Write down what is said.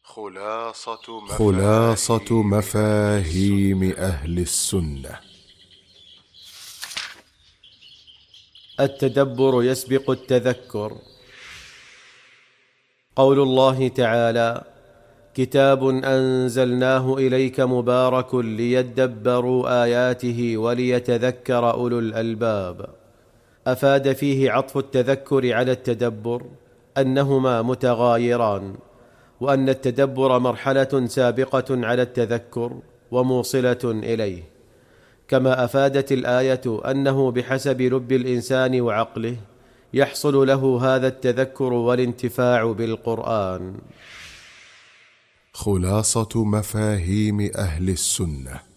خلاصة مفاهيم أهل السنة. التدبر يسبق التذكر. قول الله تعالى: كتاب أنزلناه إليك مبارك ليدبروا آياته وليتذكر أولو الألباب. أفاد فيه عطف التذكر على التدبر أنهما متغايران، وأن التدبر مرحلة سابقة على التذكر وموصلة إليه. كما أفادت الآية أنه بحسب لب الإنسان وعقله يحصل له هذا التذكر والانتفاع بالقرآن. خلاصة مفاهيم أهل السنة.